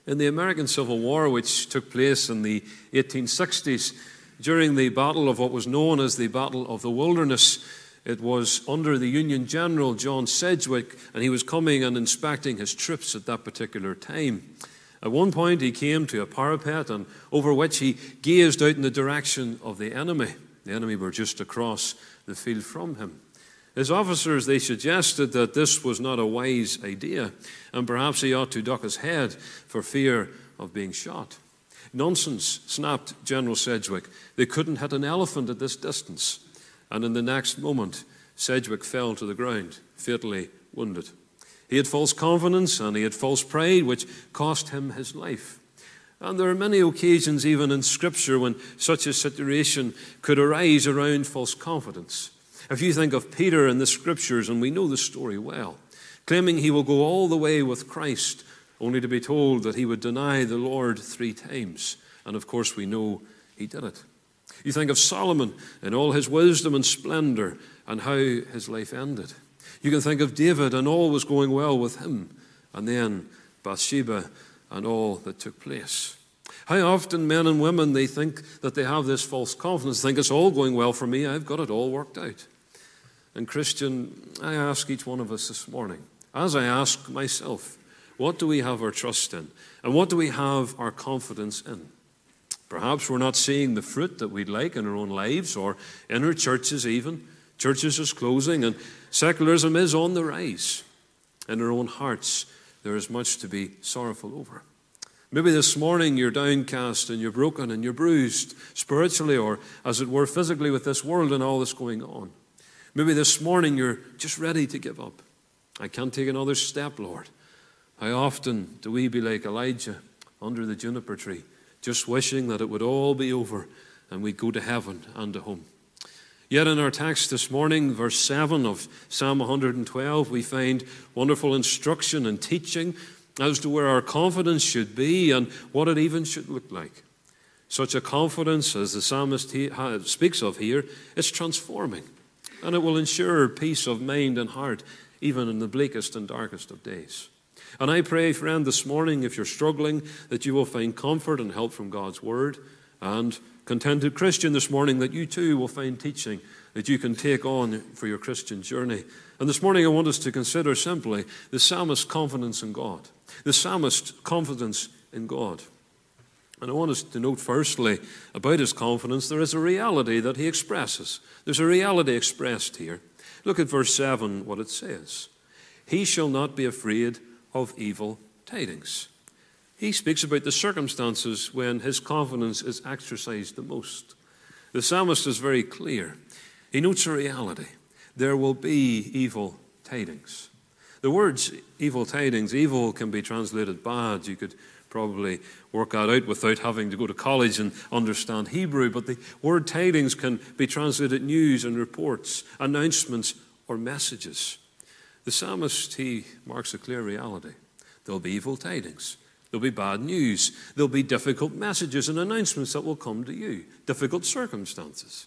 In the American Civil War, which took place in the 1860s, during the battle of what was known as the Battle of the Wilderness, it was under the Union General John Sedgwick, and he was coming and inspecting his troops at that particular time. At one point, he came to a parapet and over which he gazed out in the direction of the enemy. The enemy were just across the field from him. His officers, they suggested that this was not a wise idea, and perhaps he ought to duck his head for fear of being shot. Nonsense, snapped General Sedgwick. They couldn't hit an elephant at this distance. And in the next moment, Sedgwick fell to the ground, fatally wounded. He had false confidence and he had false pride, which cost him his life. And there are many occasions, even in Scripture, when such a situation could arise around false confidence. If you think of Peter in the Scriptures, and we know the story well, claiming he will go all the way with Christ, only to be told that he would deny the Lord 3 times. And of course we know he did it. You think of Solomon in all his wisdom and splendor and how his life ended. You can think of David and all was going well with him, and then Bathsheba and all that took place. How often men and women, they think that they have this false confidence, think it's all going well for me, I've got it all worked out. And Christian, I ask each one of us this morning, as I ask myself, what do we have our trust in? And what do we have our confidence in? Perhaps we're not seeing the fruit that we'd like in our own lives or in our churches even. Churches is closing and secularism is on the rise. In our own hearts, there is much to be sorrowful over. Maybe this morning you're downcast and you're broken and you're bruised spiritually or, as it were, physically with this world and all that's going on. Maybe this morning you're just ready to give up. I can't take another step, Lord. How often do we be like Elijah under the juniper tree, just wishing that it would all be over and we'd go to heaven and to home. Yet in our text this morning, verse 7 of Psalm 112, we find wonderful instruction and teaching as to where our confidence should be and what it even should look like. Such a confidence, as the psalmist speaks of here, is transforming, and it will ensure peace of mind and heart even in the bleakest and darkest of days. And I pray, friend, this morning, if you're struggling, that you will find comfort and help from God's word. And contented Christian this morning, that you too will find teaching that you can take on for your Christian journey. And this morning I want us to consider simply the psalmist's confidence in God. The psalmist's confidence in God. And I want us to note firstly about his confidence, there is a reality that he expresses. There's a reality expressed here. Look at verse 7, what it says. He shall not be afraid of evil tidings. He speaks about the circumstances when his confidence is exercised the most. The psalmist is very clear. He notes a reality. There will be evil tidings. The words evil tidings, evil can be translated bad. You could probably work that out without having to go to college and understand Hebrew. But the word tidings can be translated news and reports, announcements or messages. The psalmist, he marks a clear reality. There'll be evil tidings. There'll be bad news. There'll be difficult messages and announcements that will come to you. Difficult circumstances.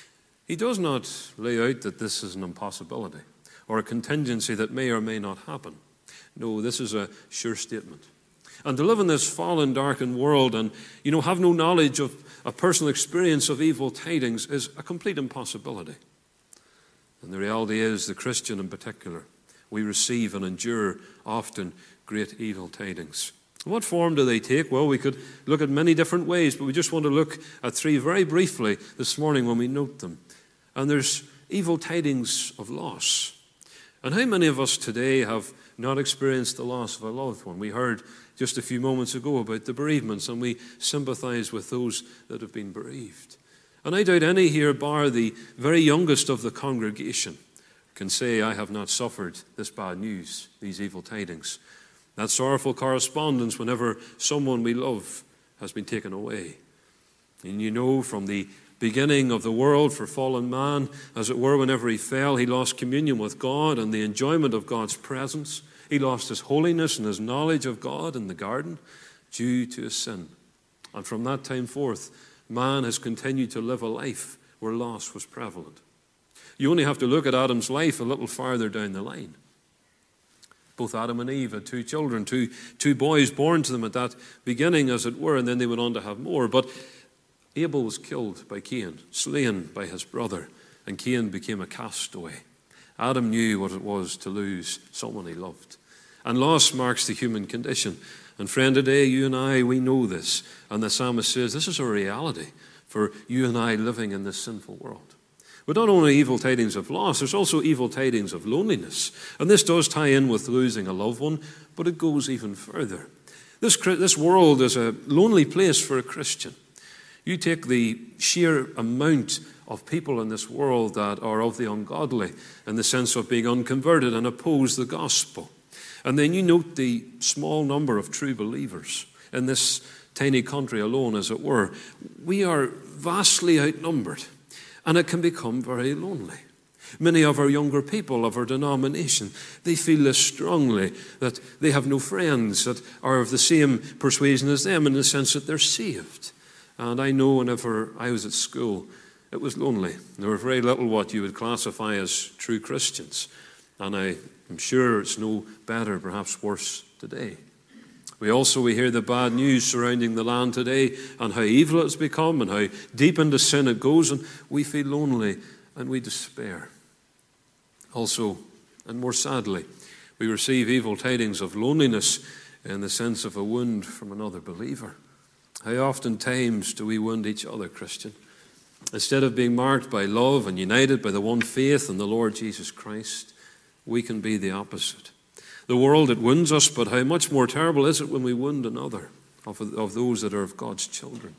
He does not lay out that this is an impossibility or a contingency that may or may not happen. No, this is a sure statement. And to live in this fallen, darkened world and, have no knowledge of a personal experience of evil tidings is a complete impossibility. And the reality is, the Christian in particular, we receive and endure often great evil tidings. What form do they take? Well, we could look at many different ways, but we just want to look at 3 very briefly this morning when we note them. And there's evil tidings of loss. And how many of us today have not experienced the loss of a loved one? We heard just a few moments ago about the bereavements, and we sympathize with those that have been bereaved. And I doubt any here, bar the very youngest of the congregation, can say, I have not suffered this bad news, these evil tidings. That sorrowful correspondence whenever someone we love has been taken away. And from the beginning of the world for fallen man, as it were, whenever he fell, he lost communion with God and the enjoyment of God's presence. He lost his holiness and his knowledge of God in the garden due to his sin. And from that time forth, man has continued to live a life where loss was prevalent. You only have to look at Adam's life a little farther down the line. Both Adam and Eve had two children, two boys born to them at that beginning, as it were, and then they went on to have more. But Abel was killed by Cain, slain by his brother, and Cain became a castaway. Adam knew what it was to lose someone he loved. And loss marks the human condition. And friend, today you and I, we know this. And the psalmist says this is a reality for you and I living in this sinful world. But not only evil tidings of loss, there's also evil tidings of loneliness. And this does tie in with losing a loved one, but it goes even further. This world is a lonely place for a Christian. You take the sheer amount of people in this world that are of the ungodly, in the sense of being unconverted and oppose the gospel. And then you note the small number of true believers in this tiny country alone, as it were. We are vastly outnumbered. And it can become very lonely. Many of our younger people of our denomination, they feel this strongly, that they have no friends that are of the same persuasion as them, in the sense that they're saved. And I know whenever I was at school, it was lonely. There were very little what you would classify as true Christians. And I'm sure it's no better, perhaps worse today. We hear the bad news surrounding the land today and how evil it's become and how deep into sin it goes, and we feel lonely and we despair. Also, and more sadly, we receive evil tidings of loneliness in the sense of a wound from another believer. How oftentimes do we wound each other, Christian? Instead of being marked by love and united by the one faith in the Lord Jesus Christ, we can be the opposite. The world, it wounds us, but how much more terrible is it when we wound another of those that are of God's children?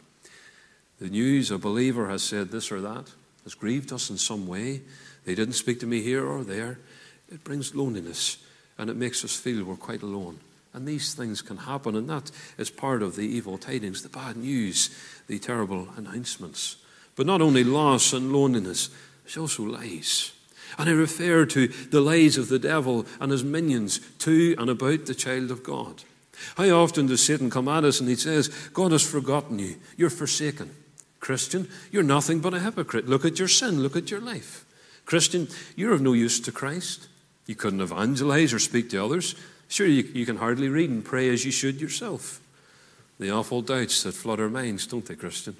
The news, a believer has said this or that, has grieved us in some way. They didn't speak to me here or there. It brings loneliness, and it makes us feel we're quite alone. And these things can happen, and that is part of the evil tidings, the bad news, the terrible announcements. But not only loss and loneliness, there's also lies. And I refer to the lies of the devil and his minions to and about the child of God. How often does Satan come at us and he says, God has forgotten you, you're forsaken. Christian, you're nothing but a hypocrite. Look at your sin, look at your life. Christian, you're of no use to Christ. You couldn't evangelize or speak to others. Sure, you can hardly read and pray as you should yourself. The awful doubts that flood our minds, don't they, Christian?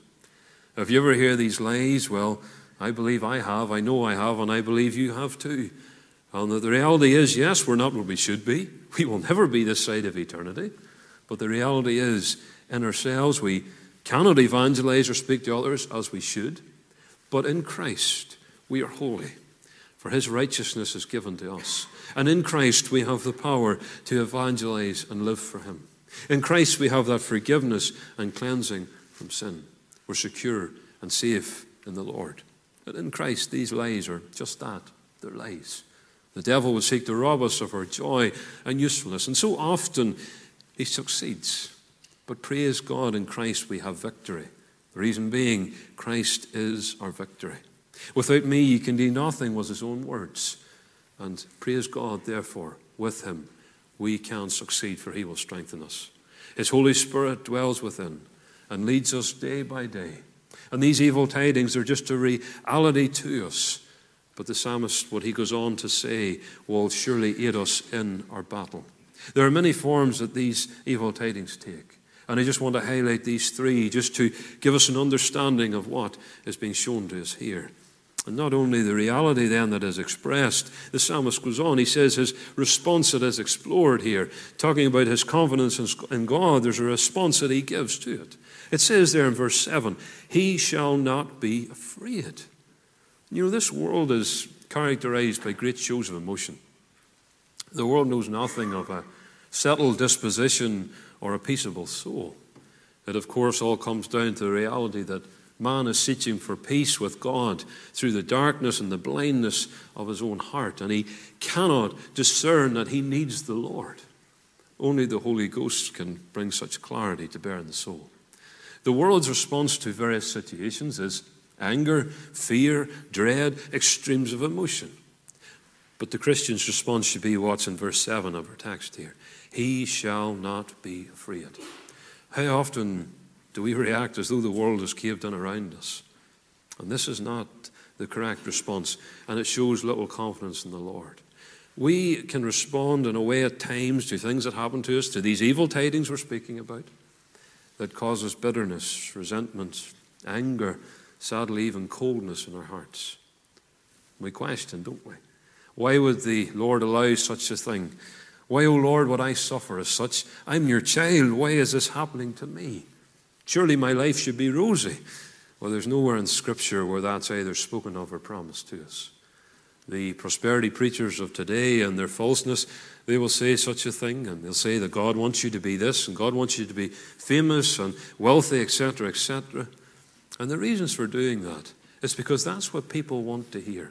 If you ever hear these lies, well, I believe I have, I know I have, and I believe you have too. And the reality is, yes, we're not what we should be. We will never be this side of eternity. But the reality is, in ourselves, we cannot evangelize or speak to others as we should. But in Christ, we are holy, for his righteousness is given to us. And in Christ, we have the power to evangelize and live for him. In Christ, we have that forgiveness and cleansing from sin. We're secure and safe in the Lord. But in Christ, these lies are just that. They're lies. The devil will seek to rob us of our joy and usefulness. And so often, he succeeds. But praise God, in Christ we have victory. The reason being, Christ is our victory. Without me, you can do nothing, was his own words. And praise God, therefore, with him, we can succeed, for he will strengthen us. His Holy Spirit dwells within and leads us day by day. And these evil tidings are just a reality to us. But the psalmist, what he goes on to say, will surely aid us in our battle. There are many forms that these evil tidings take. And I just want to highlight these three just to give us an understanding of what is being shown to us here. And not only the reality then that is expressed, the psalmist goes on, he says his response that is explored here, talking about his confidence in God, there's a response that he gives to it. It says there in verse 7, he shall not be afraid. You know, this world is characterized by great shows of emotion. The world knows nothing of a settled disposition or a peaceable soul. It, of course, all comes down to the reality that man is seeking for peace with God through the darkness and the blindness of his own heart, and he cannot discern that he needs the Lord. Only the Holy Ghost can bring such clarity to bear in the soul. The world's response to various situations is anger, fear, dread, extremes of emotion. But the Christian's response should be what's in verse 7 of our text here. He shall not be afraid. How often do we react as though the world is caved in around us? And this is not the correct response, and it shows little confidence in the Lord. we can respond in a way at times to things that happen to us, to these evil tidings we're speaking about, that causes bitterness, resentment, anger, sadly even coldness in our hearts. We question, don't we? Why would the Lord allow such a thing? Why, O Lord, would I suffer as such? I'm your child. Why is this happening to me? Surely my life should be rosy. Well, there's nowhere in Scripture where that's either spoken of or promised to us. The prosperity preachers of today and their falseness, they will say such a thing, and they'll say that God wants you to be this, and God wants you to be famous and wealthy, etc., etc. And the reasons for doing that is because that's what people want to hear.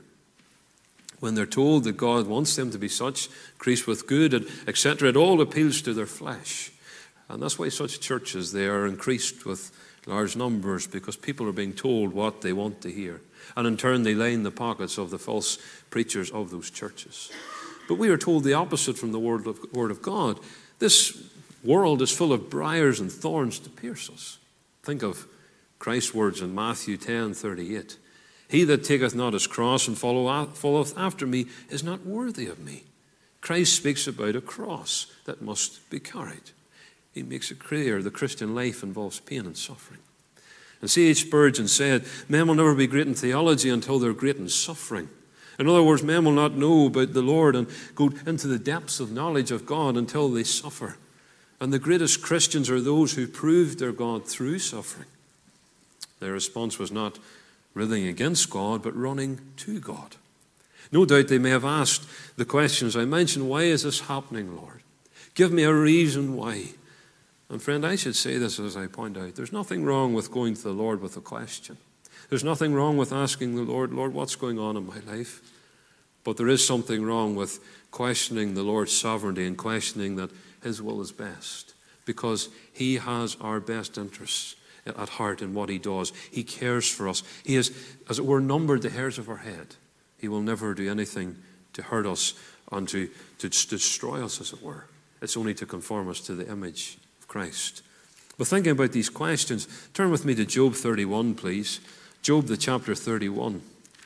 When they're told that God wants them to be such, increased with good, etc., it all appeals to their flesh. And that's why such churches, they are increased with large numbers, because people are being told what they want to hear. And in turn, they line the pockets of the false preachers of those churches. But we are told the opposite from the Word of God. This world is full of briars and thorns to pierce us. Think of Christ's words in Matthew 10:38. He that taketh not his cross and followeth after me is not worthy of me. Christ speaks about a cross that must be carried. He makes it clear the Christian life involves pain and suffering. And C.H. Spurgeon said, men will never be great in theology until they're great in suffering. In other words, men will not know about the Lord and go into the depths of knowledge of God until they suffer. And the greatest Christians are those who proved their God through suffering. Their response was not writhing against God, but running to God. No doubt they may have asked the questions I mentioned, why is this happening, Lord? Give me a reason why. And friend, I should say this as I point out. There's nothing wrong with going to the Lord with a question. There's nothing wrong with asking the Lord, Lord, what's going on in my life? But there is something wrong with questioning the Lord's sovereignty and questioning that His will is best, because He has our best interests at heart in what He does. He cares for us. He has, as it were, numbered the hairs of our head. He will never do anything to hurt us and to destroy us, as it were. It's only to conform us to the image of Christ. But thinking about these questions, turn with me to Job 31, please. Job, the chapter 31.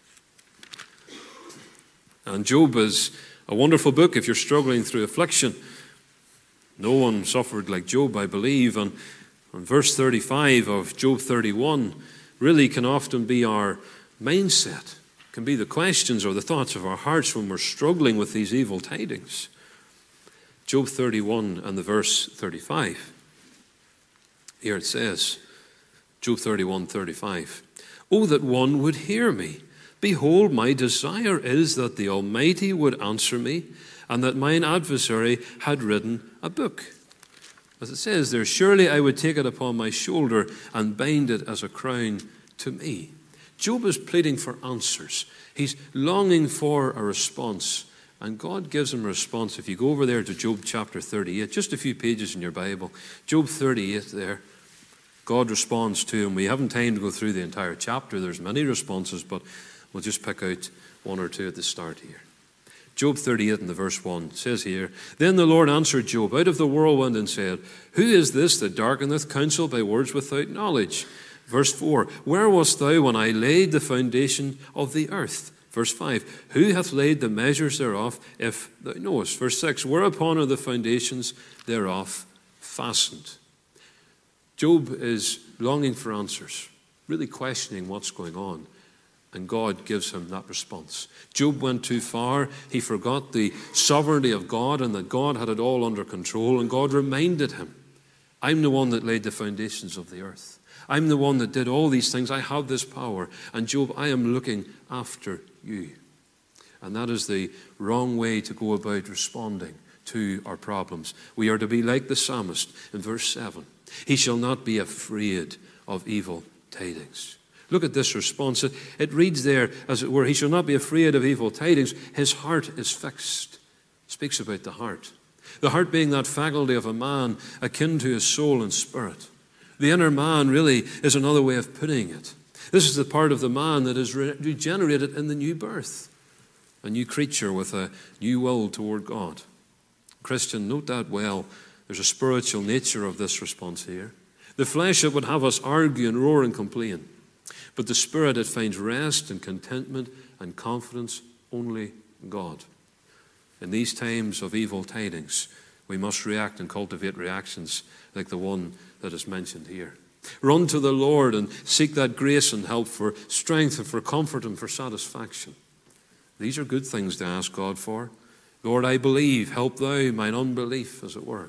And Job is a wonderful book if you're struggling through affliction. No one suffered like Job, I believe. And verse 35 of Job 31 really can often be our mindset, can be the questions or the thoughts of our hearts when we're struggling with these evil tidings. Job 31 and the verse 35. Here it says, Job 31:35. Oh, that one would hear me. Behold, my desire is that the Almighty would answer me, and that mine adversary had written a book. As it says there, surely I would take it upon my shoulder and bind it as a crown to me. Job is pleading for answers. He's longing for a response. And God gives him a response. If you go over there to Job chapter 38, just a few pages in your Bible, Job 38 there, God responds to him. We haven't time to go through the entire chapter. There's many responses, but we'll just pick out one or two at the start here. Job 38 and the verse 1 says here, Then the Lord answered Job out of the whirlwind and said, Who is this that darkeneth counsel by words without knowledge? Verse 4, Where wast thou when I laid the foundation of the earth? Verse 5, Who hath laid the measures thereof, if thou knowest? Verse 6, Whereupon are the foundations thereof fastened? Job is longing for answers, really questioning what's going on. And God gives him that response. Job went too far. He forgot the sovereignty of God and that God had it all under control. And God reminded him, I'm the one that laid the foundations of the earth. I'm the one that did all these things. I have this power. And Job, I am looking after you. And that is the wrong way to go about responding to our problems. We are to be like the psalmist in verse 7. He shall not be afraid of evil tidings. Look at this response. It reads there, as it were, he shall not be afraid of evil tidings. His heart is fixed. It speaks about the heart. The heart being that faculty of a man akin to his soul and spirit. The inner man really is another way of putting it. This is the part of the man that is regenerated in the new birth. A new creature with a new will toward God. Christian, note that well. There's a spiritual nature of this response here. The flesh, it would have us argue and roar and complain. But the spirit, it finds rest and contentment and confidence only in God. In these times of evil tidings, we must react and cultivate reactions like the one that is mentioned here. Run to the Lord and seek that grace and help for strength and for comfort and for satisfaction. These are good things to ask God for. Lord, I believe, help thou mine unbelief, as it were.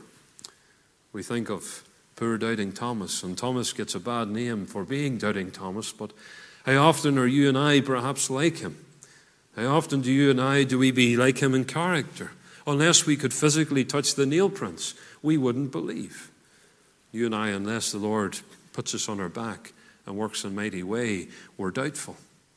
We think of poor doubting Thomas, and Thomas gets a bad name for being doubting Thomas, but how often are you and I perhaps like him? How often do we be like him in character? Unless we could physically touch the nail prints, we wouldn't believe. You and I, unless the Lord puts us on our back and works in a mighty way, we're doubtful.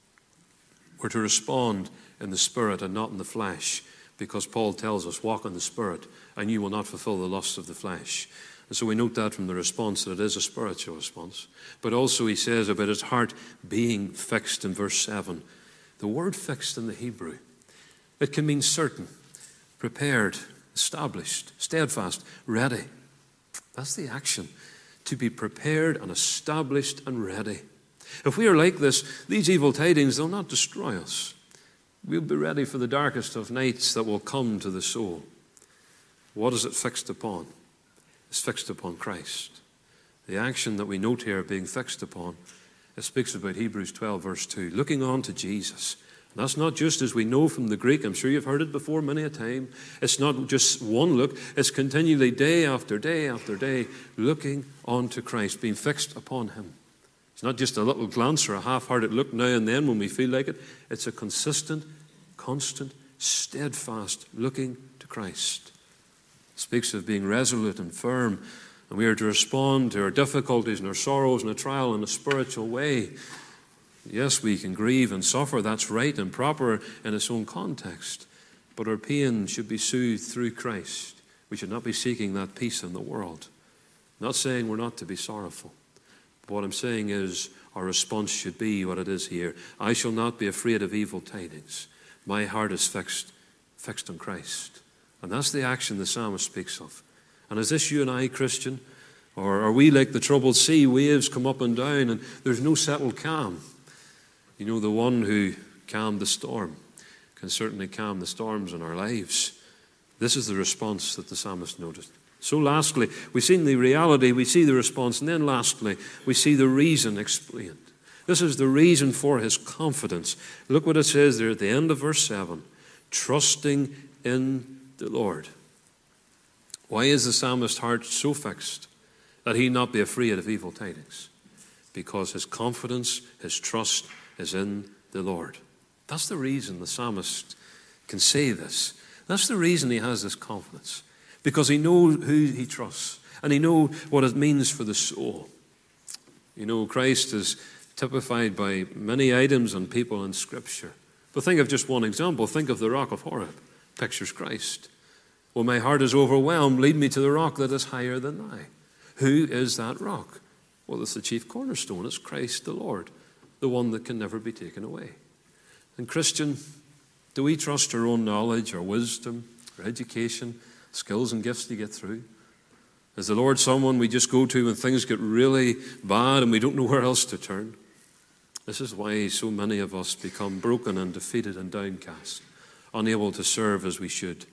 We're to respond in the Spirit and not in the flesh, because Paul tells us, walk in the Spirit, and you will not fulfill the lusts of the flesh. And so we note that from the response, that it is a spiritual response. But also he says about his heart being fixed in verse 7. The word fixed in the Hebrew, it can mean certain, prepared, established, steadfast, ready. That's the action, to be prepared and established and ready. If we are like this, these evil tidings, they'll not destroy us. We'll be ready for the darkest of nights that will come to the soul. What is it fixed upon? It's fixed upon Christ. The action that we note here being fixed upon, it speaks about Hebrews 12 verse 2, looking on to Jesus. And that's not just as we know from the Greek. I'm sure you've heard it before many a time. It's not just one look. It's continually day after day after day looking on to Christ, being fixed upon him. It's not just a little glance or a half-hearted look now and then when we feel like it. It's a consistent, constant, steadfast looking to Christ. It speaks of being resolute and firm, and we are to respond to our difficulties and our sorrows and a trial in a spiritual way. Yes, we can grieve and suffer. That's right and proper in its own context. But our pain should be soothed through Christ. We should not be seeking that peace in the world. I'm not saying we're not to be sorrowful. But what I'm saying is our response should be what it is here. I shall not be afraid of evil tidings. My heart is fixed on Christ. And that's the action the psalmist speaks of. And is this you and I, Christian? Or are we like the troubled sea? Waves come up and down and there's no settled calm. You know, the one who calmed the storm can certainly calm the storms in our lives. This is the response that the psalmist noted. So lastly, we've seen the reality, we see the response, and then lastly, we see the reason explained. This is the reason for his confidence. Look what it says there at the end of verse 7. Trusting in the Lord. Why is the psalmist's heart so fixed that he not be afraid of evil tidings? Because his confidence, his trust is in the Lord. That's the reason the psalmist can say this. That's the reason he has this confidence. Because he knows who he trusts. And he knows what it means for the soul. You know, Christ is typified by many items and people in Scripture. But think of just one example. Think of the rock of Horeb. Pictures Christ. When my heart is overwhelmed, lead me to the rock that is higher than I. Who is that rock? Well, it's the chief cornerstone. It's Christ the Lord. The one that can never be taken away. And Christian, do we trust our own knowledge, our wisdom, our education, skills and gifts to get through? Is the Lord someone we just go to when things get really bad and we don't know where else to turn? This is why so many of us become broken and defeated and downcast, unable to serve as we should.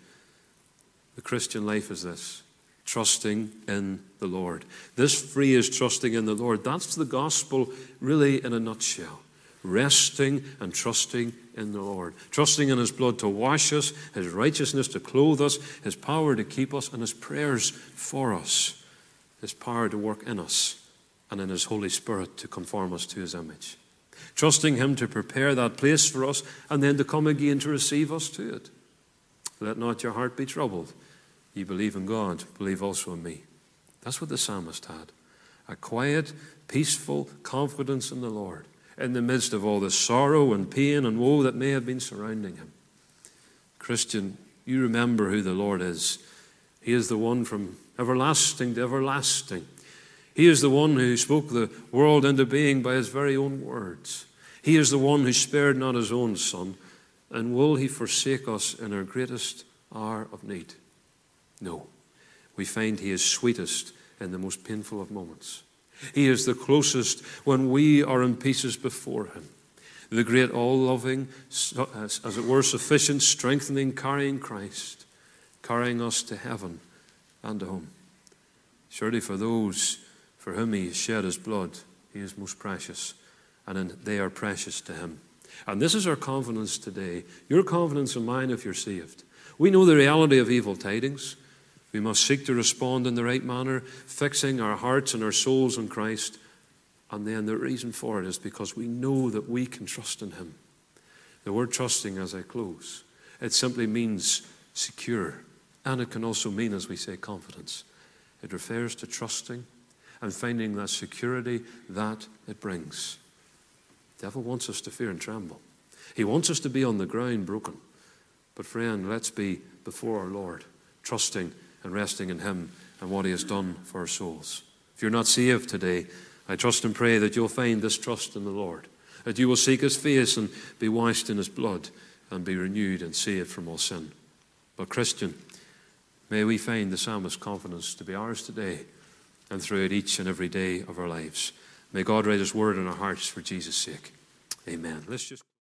The Christian life is this, trusting in the Lord. This phrase, trusting in the Lord, that's the gospel really in a nutshell. Resting and trusting in the Lord. Trusting in his blood to wash us, his righteousness to clothe us, his power to keep us, and his prayers for us. His power to work in us, and in his Holy Spirit to conform us to his image. Trusting him to prepare that place for us, and then to come again to receive us to it. Let not your heart be troubled. Ye believe in God, believe also in me. That's what the psalmist had. A quiet, peaceful confidence in the Lord in the midst of all the sorrow and pain and woe that may have been surrounding him. Christian, you remember who the Lord is. He is the one from everlasting to everlasting. He is the one who spoke the world into being by his very own words. He is the one who spared not his own Son. And will he forsake us in our greatest hour of need? No. We find he is sweetest in the most painful of moments. He is the closest when we are in pieces before him. the great all-loving, as it were, sufficient, strengthening, carrying Christ, carrying us to heaven and to home. Surely for those for whom he shed his blood, he is most precious, and they are precious to him. And this is our confidence today, your confidence and mine if you're saved. We know the reality of evil tidings. We must seek to respond in the right manner, fixing our hearts and our souls on Christ. And then the reason for it is because we know that we can trust in him. The word trusting, as I close, it simply means secure. And it can also mean, as we say, confidence. It refers to trusting and finding that security that it brings. The devil wants us to fear and tremble. He wants us to be on the ground broken. But friend, let's be before our Lord, trusting and resting in him and what he has done for our souls. If you're not saved today, I trust and pray that you'll find this trust in the Lord, that you will seek his face and be washed in his blood and be renewed and saved from all sin. But Christian, may we find the psalmist's confidence to be ours today and throughout each and every day of our lives. May God write his word in our hearts for Jesus' sake. Amen. Let's just